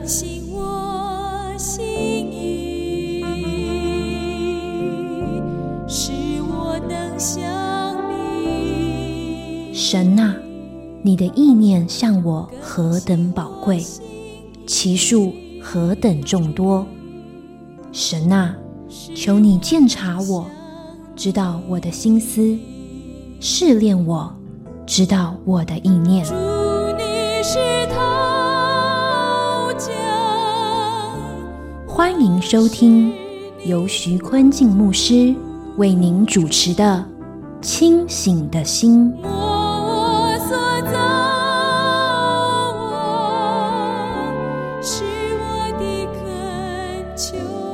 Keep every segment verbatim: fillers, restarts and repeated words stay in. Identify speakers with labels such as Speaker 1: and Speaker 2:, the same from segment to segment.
Speaker 1: 醒我心意，使我能想你。
Speaker 2: 神啊，你的意念向我何等宝贵，其数何等众多。神啊，求你鉴察我，知道我的心思，试炼我，知道我的意念。
Speaker 1: 主，你是陶匠。
Speaker 2: 欢迎收听由徐坤静牧师为您主持的《清醒的心》。
Speaker 1: 摸我所造，是我的恳求。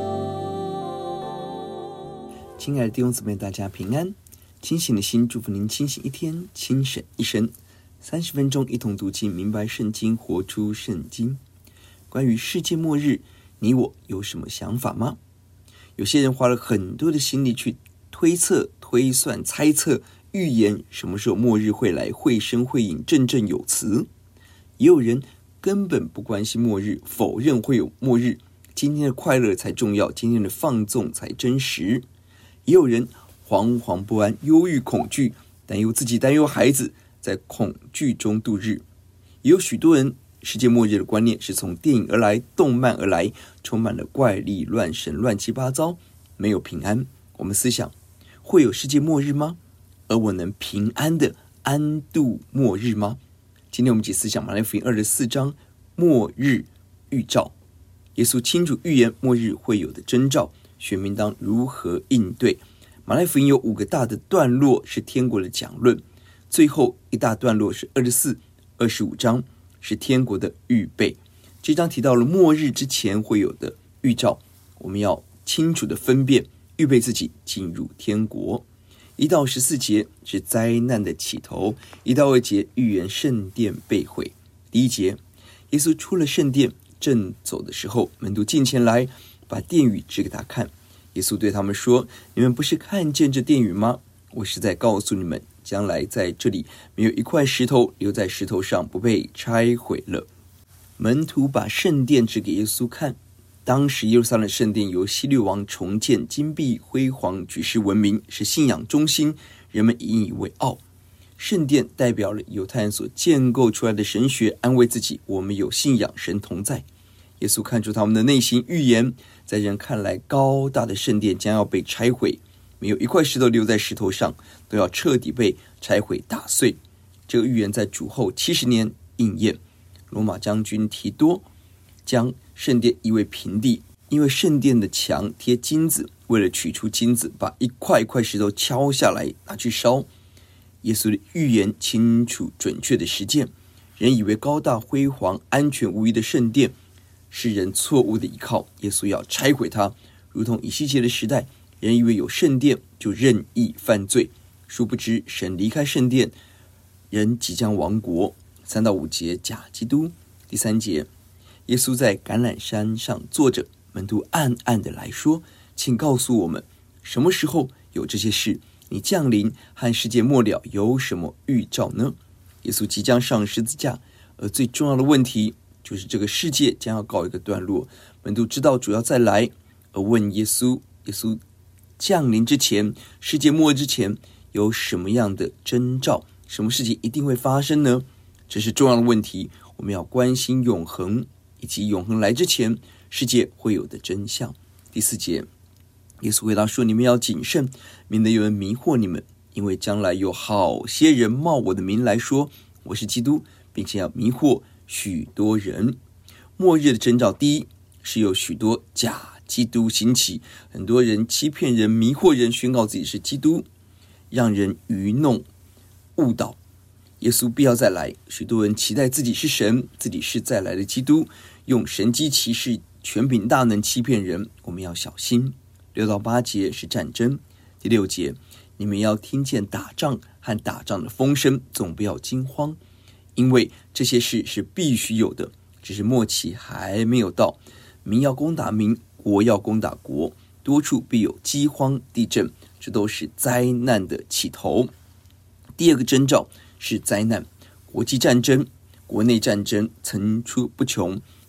Speaker 3: 亲爱的弟兄姊妹，大家平安。清醒的心，祝福您清醒一天，清醒一生。三十分钟一同读经，明白圣经，活出圣经。关于世界末日，你我有什么想法吗？有些人花了很多的心力去推测、推算、猜测、预言什么时候末日会来，绘声绘影，振振有词。也有人根本不关心末日，否认会有末日，今天的快乐才重要，今天的放纵才真实。也有人惶惶不安，忧郁恐惧，担忧自己，担忧孩子，在恐惧中度日。也有许多人世界末日的观念是从电影而来，动漫而来，充满了怪力乱神，乱七八糟，没有平安。我们思想，会有世界末日吗？而我能平安的安度末日吗？今天我们一起思想马太福音二十四章末日预兆。耶稣清楚预言末日会有的征兆，选民当如何应对。马太福音有五个大的段落是天国的讲论，最后一大段落是二十四、二十五章，是天国的预备。这章提到了末日之前会有的预兆，我们要清楚的分辨，预备自己进入天国。一到十四节是灾难的起头，一到二节预言圣殿被毁。第一节，耶稣出了圣殿，正走的时候，门徒近前来，把殿宇指给他看。耶稣对他们说，你们不是看见这殿宇吗？我是在告诉你们，将来在这里没有一块石头留在石头上不被拆毁了。门徒把圣殿指给耶稣看。当时耶路撒冷圣殿由希律王重建，金碧辉煌，举世闻名，是信仰中心，人们引以为傲。圣殿代表了犹太人所建构出来的神学，安慰自己，我们有信仰，神同在。耶稣看出他们的内心，预言在人看来高大的圣殿将要被拆毁，没有一块石头留在石头上，都要彻底被拆毁打碎。这个预言在主后七十年应验。罗马将军提多将圣殿夷为平地，因为圣殿的墙贴金子，为了取出金子，把一块一块石头敲下来拿去烧。耶稣的预言清楚准确的实践，人以为高大辉煌、安全无虞的圣殿是人错误的依靠，耶稣要拆毁它。如同以西结的时代，人以为有圣殿就任意犯罪，殊不知神离开圣殿，人即将亡国。三到五节，假基督。第三节，耶稣在橄榄山上坐着，门徒暗暗的来说，请告诉我们，什么时候有这些事？你降临和世界末了有什么预兆呢？耶稣即将上十字架，而最重要的问题就是这个世界将要告一个段落。门徒知道主要再来，而问耶稣，耶稣降临之前，世界末日之前有什么样的征兆？什么事情一定会发生呢？这是重要的问题，我们要关心永恒，以及永恒来之前世界会有的真相。第四节，耶稣回答说，你们要谨慎，免得有人迷惑你们，因为将来有好些人冒我的名来说我是基督，并且要迷惑许多人。末日的征兆，第一是有许多假基督兴起，很多人欺骗人，迷惑人，宣告自己是基督，让人愚弄误导。耶稣必要再来，许多人期待自己是神，自己是再来的基督，用神迹奇事、权柄大能欺骗人，我们要小心。六到八节是战争。第六节，你们要听见打仗和打仗的风声，总不要惊慌，因为这些事是必须有的，只是末期还没有到。民要攻打民，国要攻打国，多处必有饥荒、地震，这都是灾难的起头。第二个征兆是灾难，国际战争、国内战争层出不穷，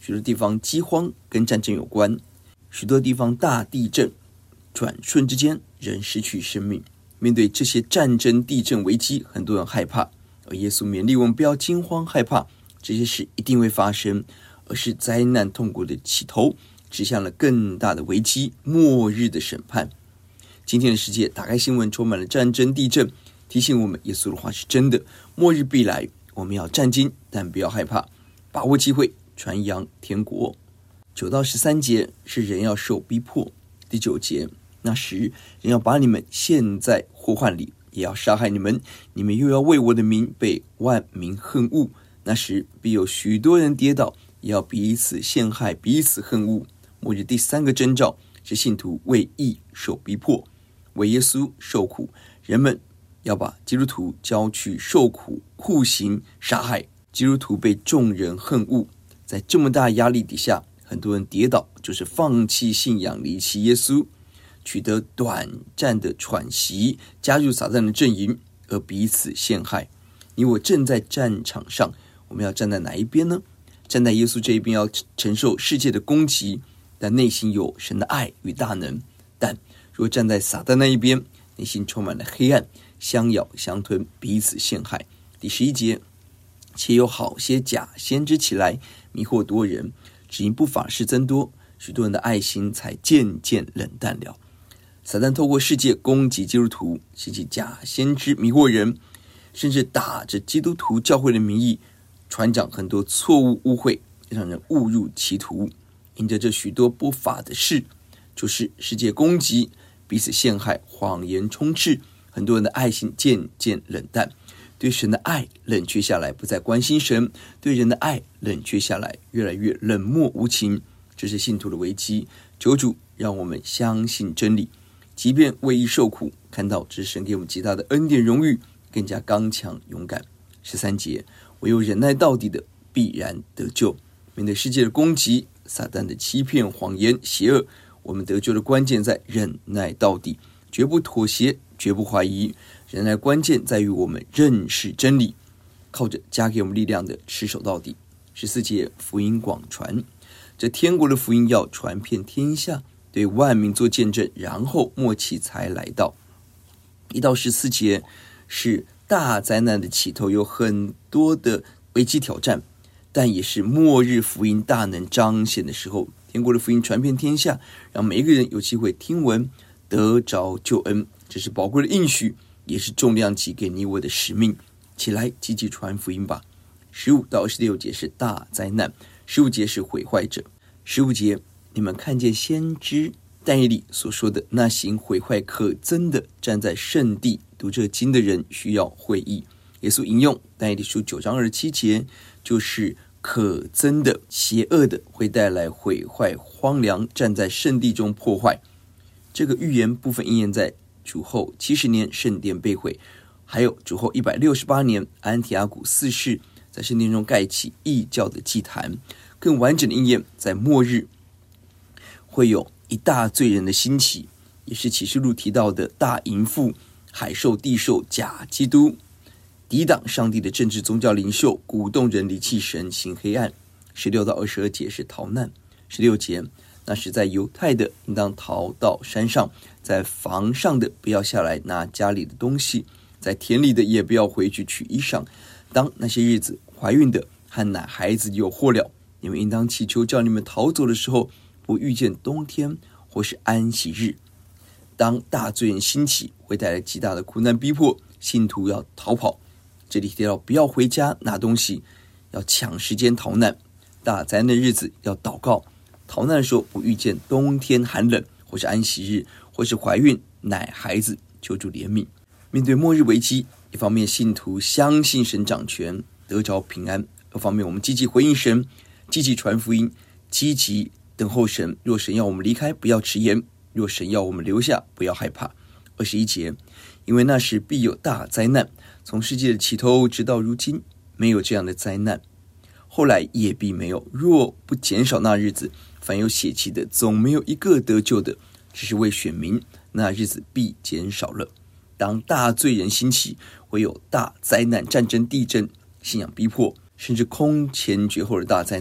Speaker 3: 许多地方饥荒跟战争有关，许多地方大地震，转瞬之间人失去生命。面对这些战争、地震危机，很多人害怕，而耶稣勉励我们不要惊慌害怕，这些事一定会发生，而是灾难痛苦的起头，指向了更大的危机，末日的审判。今天的世界打开新闻，充满了战争、地震，提醒我们耶稣的话是真的，末日必来，我们要战兢，但不要害怕，把握机会，传扬天国。九到十三节是人要受逼迫。第九节，那时人要把你们陷在祸患里，也要杀害你们，你们又要为我的名被万民恨恶。那时必有许多人跌倒，也要彼此陷害，彼此恨恶。末日第三个征兆是信徒为义受逼迫，为耶稣受苦，人们要把基督徒交去受苦、酷刑、杀害，基督徒被众人恨恶。在这么大压力底下，很多人跌倒，就是放弃信仰，离弃耶稣，取得短暂的喘息，加入撒旦的阵营，而彼此陷害。你我正在战场上，我们要站在哪一边呢？站在耶稣这一边，要承受世界的攻击，但内心有神的爱与大能。但如果站在撒旦那一边，内心充满了黑暗，相咬相吞，彼此陷害。第十一节，且有好些假先知起来，迷惑多人，只因不法事增多，许多人的爱心才渐渐冷淡了。撒旦透过世界攻击基督徒，兴起假先知迷惑人，甚至打着基督徒教会的名义，传讲很多错误污秽，让人误入歧途。因着这许多不法的事，就是世界攻击，彼此陷害，谎言充斥，很多人的爱心渐渐冷淡，对神的爱冷却下来，不再关心神，对人的爱冷却下来，越来越冷漠无情。这是信徒的危机。求主让我们相信真理，即便为义受苦，看到这是神给我们极大的恩典荣誉，更加刚强勇敢。十三节，唯有忍耐到底的必然得救。面对世界的攻击，撒旦的欺骗、谎言、邪恶，我们得救的关键在忍耐到底，绝不妥协，绝不怀疑。忍耐关键在于我们认识真理，靠着加给我们力量的持守到底。十四节，福音广传，这天国的福音要传遍天下，对万民做见证，然后末期才来到。一到十四节是大灾难的起头，有很多的危机挑战，但也是末日福音大能彰显的时候。天国的福音传遍天下，让每一个人有机会听闻，得着救恩，这是宝贵的应许，也是重量级给你我的使命。起来积极传福音吧。十五到二十六节是大灾难，十五节是毁坏者。十五节，你们看见先知但以理所说的那行毁坏可憎的，站在圣地读这经的人需要会意。耶稣引用但以理书九章二十七节，就是可憎的、邪恶的，会带来毁坏、荒凉，站在圣地中破坏。这个预言部分应验在主后七十年圣殿被毁，还有主后一百六十八年安提阿古四世在圣殿中盖起异教的祭坛。更完整的应验在末日，会有一大罪人的兴起，也是启示录提到的大淫妇、海兽、地兽、假基督，抵挡上帝的政治宗教领袖，鼓动人离弃神，行黑暗。十六到二十二节是逃难。十六节，那时在犹太的应当逃到山上，在房上的不要下来拿家里的东西，在田里的也不要回去取衣裳。当那些日子，怀孕的和奶孩子有祸了，你们应当祈求，叫你们逃走的时候，不遇见冬天或是安息日。当大罪人兴起，会带来极大的苦难逼迫，信徒要逃跑。这里提到不要回家拿东西，要抢时间逃难。大灾难的日子要祷告，逃难的时候不遇见冬天寒冷或是安息日，或是怀孕奶孩子，求主怜悯。面对末日危机，一方面信徒相信神掌权，得着平安；二方面我们积极回应神，积极传福音，积极等候神。若神要我们离开，不要迟延；若神要我们留下，不要害怕。二十一节，因为那时必有大灾难，从世界的起头直到如今，没有这样的灾难，后来也必没有。若不减少那日子，凡有血气的，总没有一个得救的，只是为选民，那日子必减少了。当大罪人兴起，会有大灾难、战争、地震、信仰逼迫，甚至空前绝后的大灾难。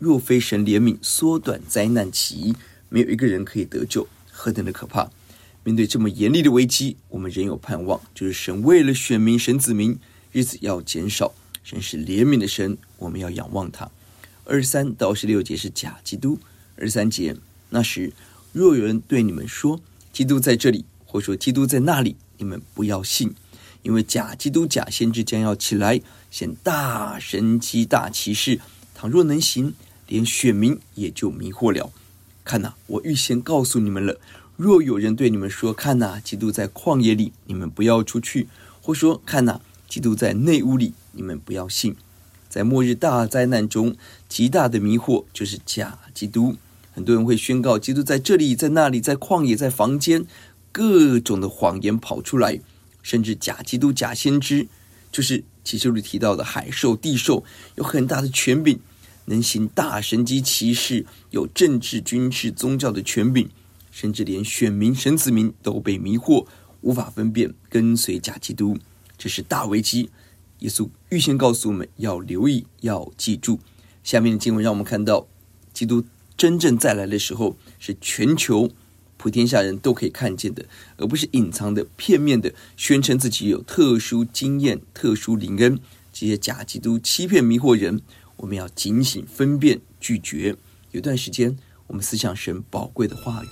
Speaker 3: 若非神怜悯缩短灾难期，没有一个人可以得救，何等的可怕！面对这么严厉的危机，我们仍有盼望，就是神为了选民神子民，日子要减少。神是怜悯的神，我们要仰望他。二十三到二十六节是假基督。二十三节，那时若有人对你们说基督在这里，或说基督在那里，你们不要信，因为假基督假先知将要起来，显大神奇大奇事，倘若能行，连选民也就迷惑了。看哪，我预先告诉你们了，若有人对你们说，看哪，基督在旷野里，你们不要出去，或说看哪，基督在内屋里，你们不要信。在末日大灾难中，极大的迷惑就是假基督。很多人会宣告基督在这里，在那里，在旷野，在房间，各种的谎言跑出来，甚至假基督假先知，就是启示录里提到的海兽地兽，有很大的权柄，能行大神迹奇事，有政治军事宗教的权柄，甚至连选民神子民都被迷惑，无法分辨，跟随假基督。这是大危机，耶稣预先告诉我们要留意，要记住。下面的经文让我们看到，基督真正再来的时候，是全球普天下人都可以看见的，而不是隐藏的片面的宣称自己有特殊经验、特殊灵恩。这些假基督欺骗迷惑人，我们要警醒分辨拒绝。有段时间我们思想神宝贵的话语。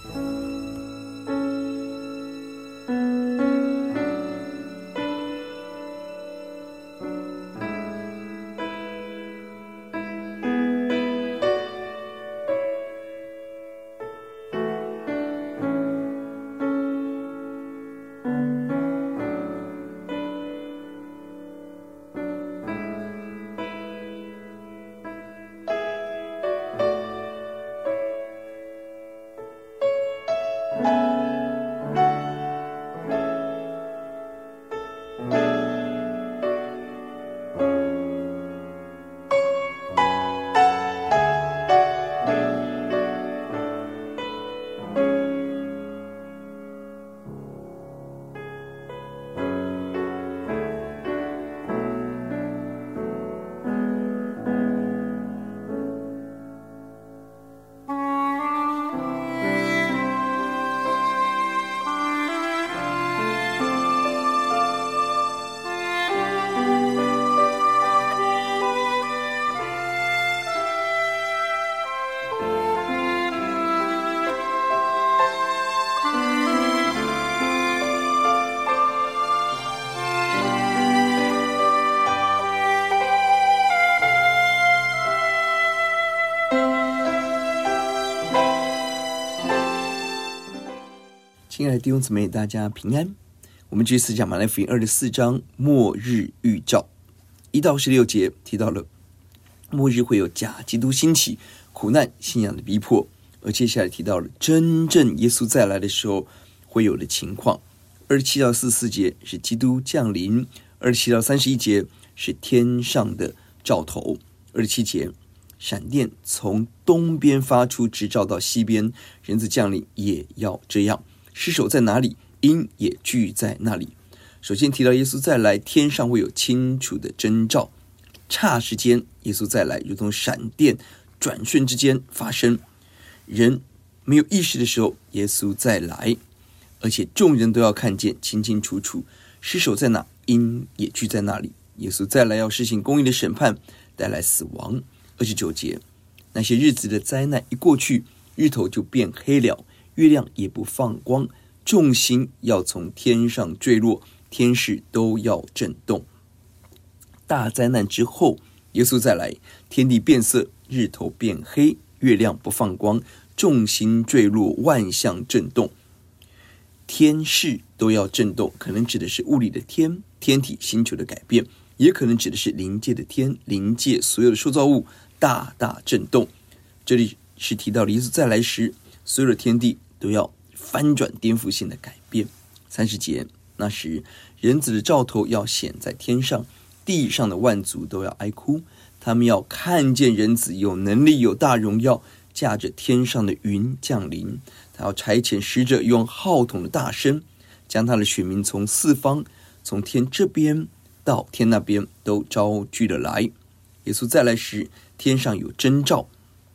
Speaker 3: 亲爱的弟兄姊妹，大家平安。我们继续思讲马太福音二十四章末日预兆，一到十六节提到了末日会有假基督兴起，苦难信仰的逼迫，而接下来提到了真正耶稣再来的时候会有的情况。二十七到四十四节是基督降临，二十七到三十一节是天上的兆头。二十七节，闪电从东边发出，直照到西边，人子降临也要这样。尸首在哪里，鹰也聚在那里。首先提到耶稣再来，天上会有清楚的征兆，霎时间耶稣再来如同闪电，转瞬之间发生。人没有意识的时候，耶稣再来，而且众人都要看见清清楚楚，尸首在哪，鹰也聚在那里。耶稣再来要施行公义的审判，带来死亡。二十九节，那些日子的灾难一过去，日头就变黑了，月亮也不放光，众星要从天上坠落，天势都要震动。大灾难之后，耶稣再来，天地变色，日头变黑，月亮不放光，众星坠落，万象震动，天势都要震动。可能指的是物理的天，天体星球的改变，也可能指的是灵界的天，灵界所有的受造物大大震动。这里是提到耶稣再来时，所有的天地都要翻转颠覆性的改变。三十节，那时人子的兆头要显在天上，地上的万族都要哀哭，他们要看见人子有能力有大荣耀，驾着天上的云降临。他要差遣使者，用号筒的大声，将他的选民从四方，从天这边到天那边都招聚了来。耶稣再来时，天上有征兆，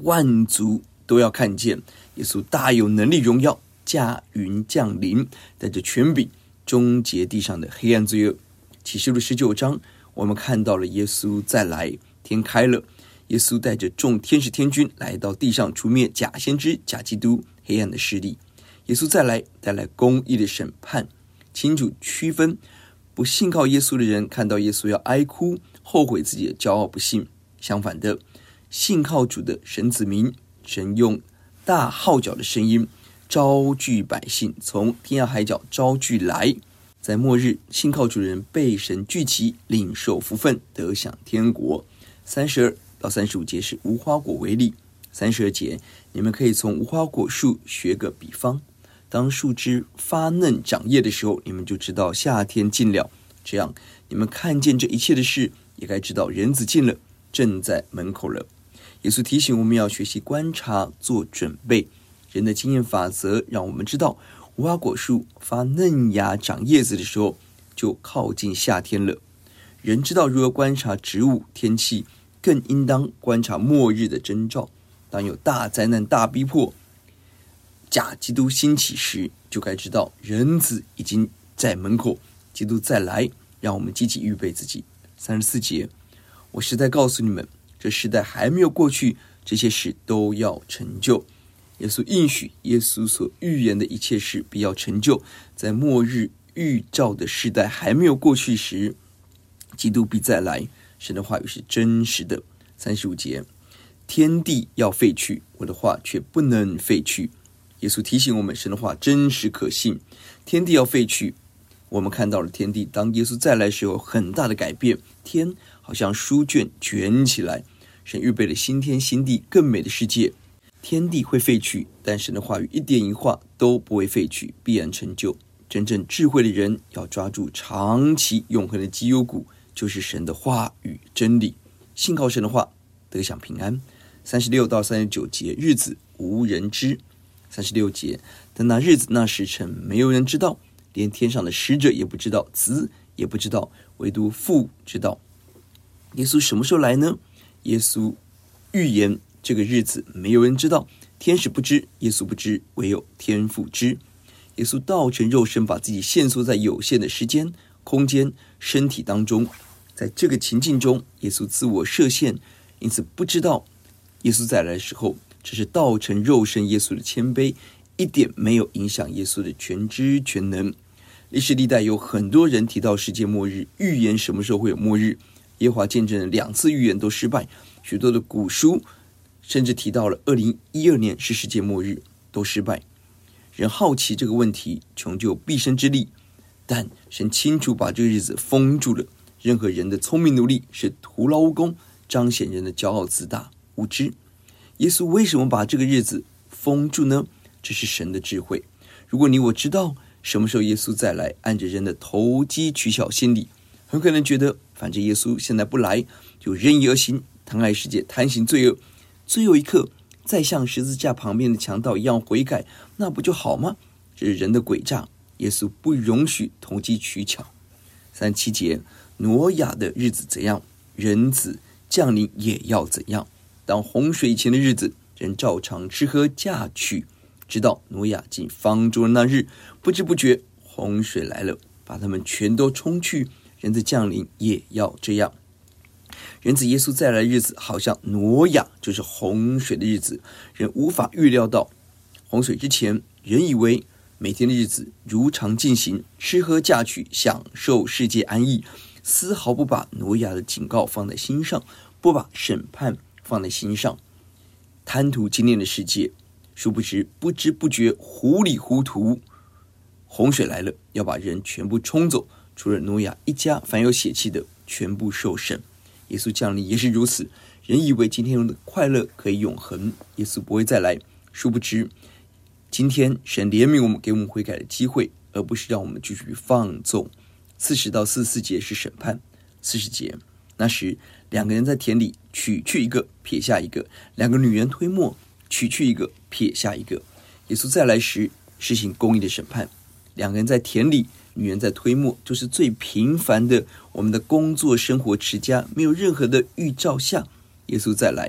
Speaker 3: 万族都要看见耶稣大有能力荣耀，驾云降临，带着权柄终结地上的黑暗罪恶。启示录十九章，我们看到了耶稣再来，天开了，耶稣带着众天使天军来到地上，除灭假先知、假基督黑暗的势力。耶稣再来，带来公义的审判，清楚区分不信靠耶稣的人，看到耶稣要哀哭，后悔自己的骄傲不信。相反的，信靠主的神子民，神用大号角的声音招聚百姓，从天涯海角招聚来。在末日，信靠主的人被神聚集，领受福分，得享天国。三十二到三十五节是无花果为例。三十二节，你们可以从无花果树学个比方，当树枝发嫩长叶的时候，你们就知道夏天近了。这样，你们看见这一切的事，也该知道人子近了，正在门口了。耶稣提醒我们要学习观察，做准备。人的经验法则让我们知道，无花果树发嫩芽长叶子的时候，就靠近夏天了。人知道如何观察植物、天气，更应当观察末日的征兆。当有大灾难、大逼迫、假基督兴起时，就该知道人子已经在门口，基督再来，让我们积极预备自己。三十四节，我实在告诉你们，这时代还没有过去，这些事都要成就。耶稣应许，耶稣所预言的一切事必要成就。在末日预兆的时代还没有过去时，基督必再来。神的话语是真实的。三十五节，天地要废去，我的话却不能废去。耶稣提醒我们，神的话真实可信。天地要废去，我们看到了天地当耶稣再来时有很大的改变，天好像书卷卷起来，神预备了新天新地，更美的世界。天地会废去，但神的话语一点一画都不会废去，必然成就。真正智慧的人要抓住长期永恒的绩优股，就是神的话语真理。信靠神的话，得享平安。三十六到三十九节，日子无人知。三十六节，但那日子那时辰没有人知道，连天上的使者也不知道，子也不知道，唯独父知道。耶稣什么时候来呢？耶稣预言这个日子没有人知道，天使不知，耶稣不知，唯有天父知。耶稣道成肉身，把自己限缩在有限的时间、空间、身体当中。在这个情境中，耶稣自我设限，因此不知道耶稣再来的时候，这是道成肉身耶稣的谦卑，一点没有影响耶稣的全知全能。历史历代有很多人提到世界末日，预言什么时候会有末日。耶和华见证人两次预言都失败，许多的古书甚至提到了二零一二年是世界末日，都失败。人好奇这个问题，穷究毕生之力，但神清楚把这个日子封住了。任何人的聪明努力是徒劳无功，彰显人的骄傲自大无知。耶稣为什么把这个日子封住呢？这是神的智慧。如果你我知道什么时候耶稣再来，按着人的投机取巧心理，很可能觉得反正耶稣现在不来，就任意而行，贪爱世界，贪行罪恶，最后一刻再像十字架旁边的强盗一样悔改，那不就好吗？这是人的诡诈，耶稣不容许投机取巧。三十七节，挪亚的日子怎样，人子降临也要怎样。当洪水以前的日子，人照常吃喝嫁娶，直到挪亚进方舟的那日，不知不觉洪水来了，把他们全都冲去。人子降临也要这样。人子耶稣再来的日子，好像挪亚就是洪水的日子，人无法预料到。洪水之前，人以为每天的日子如常进行，吃喝嫁娶，享受世界安逸，丝毫不把挪亚的警告放在心上，不把审判放在心上，贪图经验的世界。殊不知不知不觉糊里糊涂，洪水来了，要把人全部冲走，除了挪亚一家凡有血气的全部受审。耶稣降临也是如此，人以为今天的快乐可以永恒，耶稣不会再来。殊不知今天神怜悯我们，给我们悔改的机会，而不是让我们继续放纵。四十到四十四节是审判。四十节，那时两个人在田里，取去一个，撇下一个；两个女人推磨，取去一个，撇下一个。耶稣再来时实行公义的审判。两个人在田里，女人在推磨，就是最平凡的我们的工作生活持家，没有任何的预兆下，耶稣再来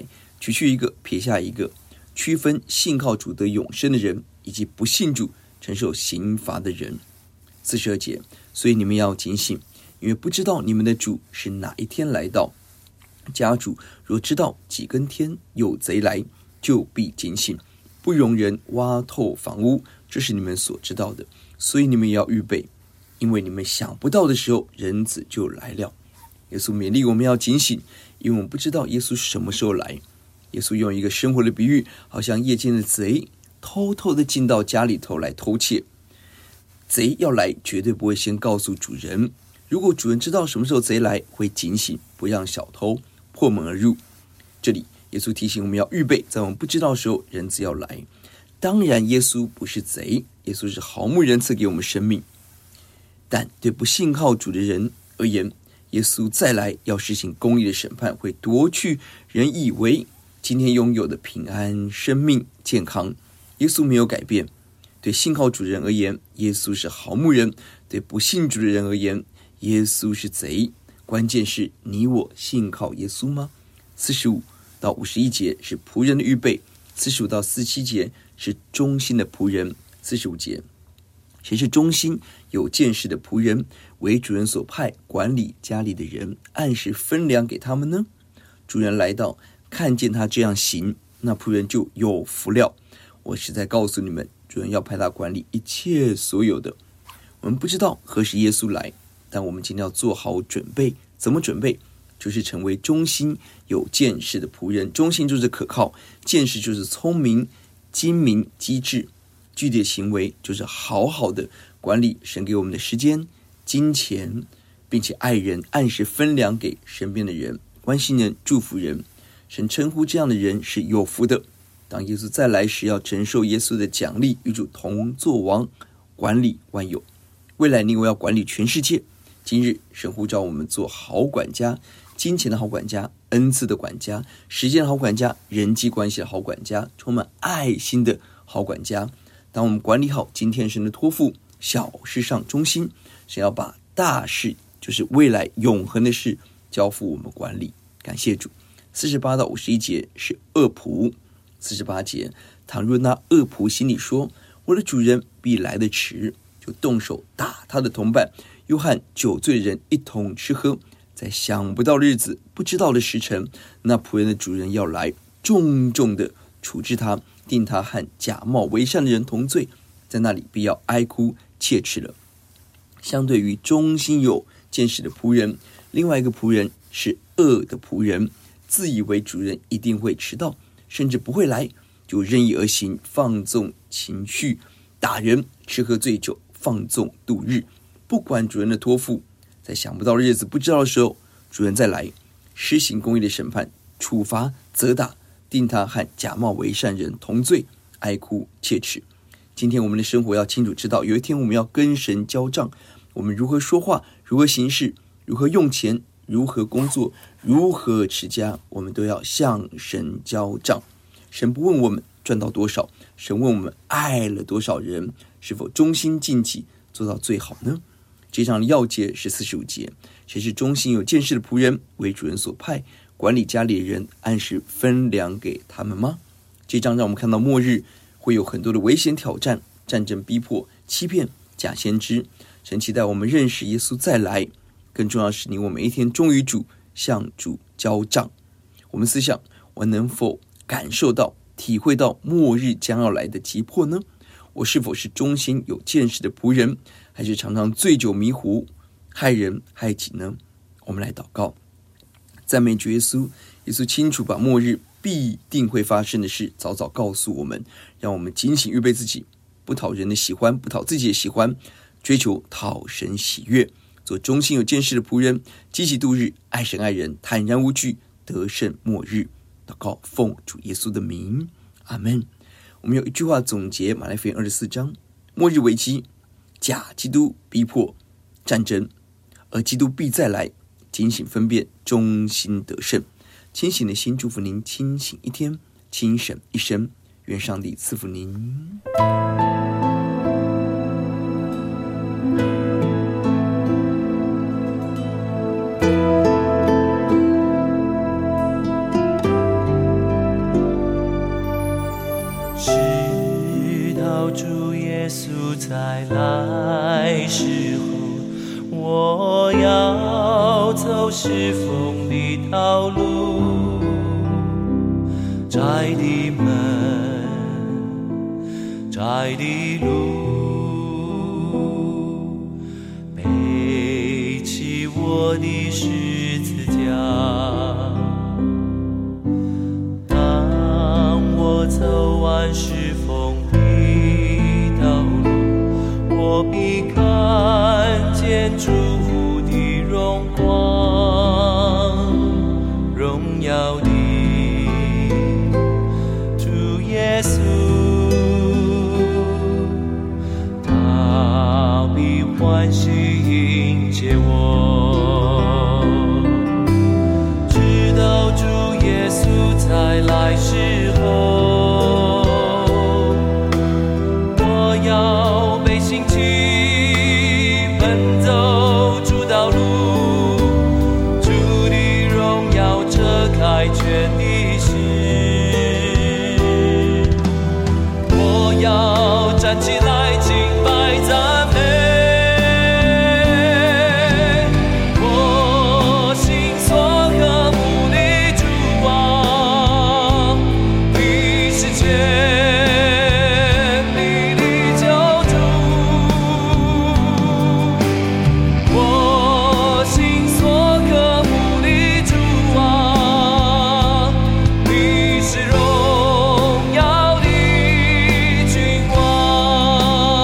Speaker 3: 取去一个，撇下一个，区分信靠主得永生的人，以及不信主承受刑罚的人。四十二节，所以你们要警醒，因为不知道你们的主是哪一天来到。家主若知道几更天有贼来，就必警醒，不容人挖透房屋，这是你们所知道的。所以你们也要预备，因为你们想不到的时候，人子就来了。耶稣勉励我们要警醒，因为我们不知道耶稣什么时候来。耶稣用一个生活的比喻，好像夜间的贼偷偷的进到家里头来偷窃。贼要来，绝对不会先告诉主人。如果主人知道什么时候贼来，会警醒，不让小偷破门而入。这里耶稣提醒我们要预备，在我们不知道的时候，人子要来。当然耶稣不是贼，耶稣是毫无仁慈给我们生命。但对不信靠主的人而言，耶稣再来要实行公义的审判，会夺去人以为今天拥有的平安、生命、健康。耶稣没有改变。对信靠主的人而言，耶稣是好牧人；对不信主的人而言，耶稣是贼。关键是你我信靠耶稣吗？四十五到五十一节是仆人的预备，四十五到四十七节是忠心的仆人。四十五节，谁是忠心有见识的仆人，为主人所派管理家里的人，按时分粮给他们呢？主人来到，看见他这样行，那仆人就有福了。我实在告诉你们，主人要派他管理一切所有的。我们不知道何时耶稣来，但我们今天要做好准备。怎么准备？就是成为忠心有见识的仆人。忠心就是可靠，见识就是聪明、精明、机智。具体的行为就是好好的管理神给我们的时间、金钱，并且爱人，按时分粮给身边的人，关心人，祝福人。神称呼这样的人是有福的。当耶稣再来时，要承受耶稣的奖励，与主同作王，管理万有。未来你我要管理全世界。今日神呼召我们做好管家，金钱的好管家，恩赐的管家，时间的好管家，人际关系的好管家，充满爱心的好管家。当我们管理好今天神的托付，小事上忠心，神要把大事，就是未来永恒的事，交付我们管理。感谢主。四十八到五十一节是恶仆。四十八节，倘若那恶仆心里说，我的主人必来得迟，就动手打他的同伴，又和酒醉的人一同吃喝，在想不到日子，不知道的时辰，那仆人的主人要来，重重的处置他，定他和假冒为善的人同罪，在那里必要哀哭切齿了。相对于忠心有见识的仆人，另外一个仆人是恶的仆人，自以为主人一定会迟到，甚至不会来，就任意而行，放纵情绪，打人，吃喝醉酒，放纵度日，不管主人的托付。在想不到日子，不知道的时候，主人再来，施行公义的审判，处罚责打，定他和假冒为善人同罪，哀哭切齿。今天我们的生活要清楚知道，有一天我们要跟神交账，我们如何说话，如何行事，如何用钱，如何工作，如何持家，我们都要向神交账。神不问我们赚到多少，神问我们爱了多少人，是否忠心尽己，做到最好呢？这章的要节是四十五节，谁是忠心有见识的仆人，为主人所派管理家里的人，按时分粮给他们吗？这章让我们看到末日会有很多的危险挑战，战争逼迫，欺骗，假先知。神期待我们认识耶稣再来，更重要的是你我每一天忠于主，向主交账。我们思想，我能否感受到体会到末日将要来的急迫呢？我是否是忠心有见识的仆人，还是常常醉酒迷糊，害人害己呢？我们来祷告。赞美主耶稣，耶稣清楚把末日必定会发生的事早早告诉我们，让我们警醒预备自己，不讨人的喜欢，不讨自己的喜欢，追求讨神喜悦，做忠心有见识的仆人，积极度日，爱神爱人，坦然无惧，得胜末日。祷告奉主耶稣的名，阿们。我们有一句话总结马太福音二十四章，末日危机，假基督逼迫，战争，而基督必再来，警醒分辨，忠心得胜。清醒的心祝福您清醒一天，清省一生。愿上帝赐福您。
Speaker 4: 直到主耶稣再来时候，我要走是风的道路，窄的门，窄的路，背起我的十字架。当我走完是风的道路，我必看见主的荣光，荣耀的主耶稣，他必欢喜迎接我，直到主耶稣再来时候，我要被兴起奔走主道路，主的荣耀遮盖全地势，我要站起来敬拜赞美，我心所渴慕的主啊，你是全力的救主，我心所渴慕的主啊，你是荣耀的君王。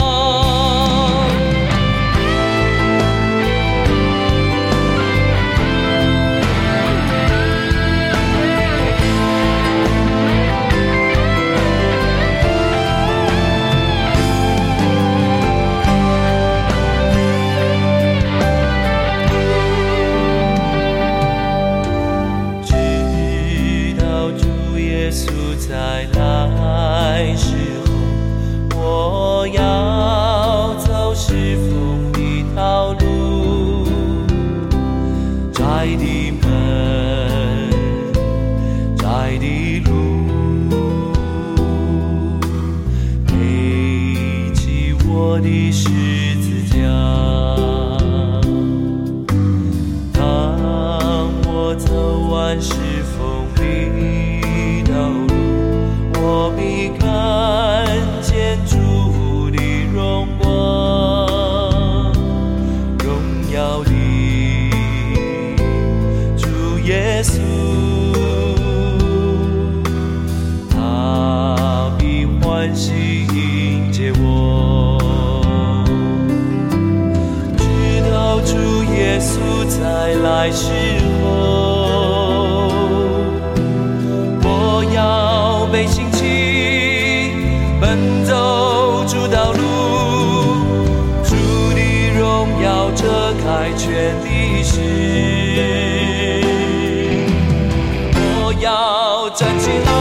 Speaker 4: 直到主耶稣再来时候，我要走是风的道路，窄的门，窄的路，背起我的十字架。当我走完是风的道路，我必看见主的荣光，荣耀的主耶稣，他必欢喜迎接我，直到主耶稣再来时候，我要被兴起奔走主道路，主的荣耀遮盖全地势，我要站起来